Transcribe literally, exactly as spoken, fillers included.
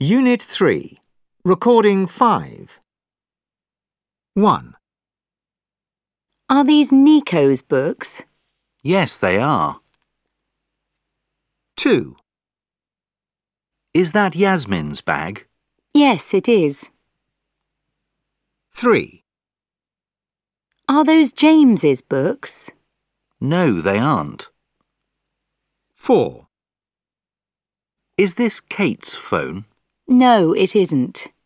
Unit three. Recording five. one. Are these Nico's books? Yes, they are. two. Is that Yasmin's bag? Yes, it is. three. Are those James's books? No, they aren't. four. Is this Kate's phone? No, it isn't.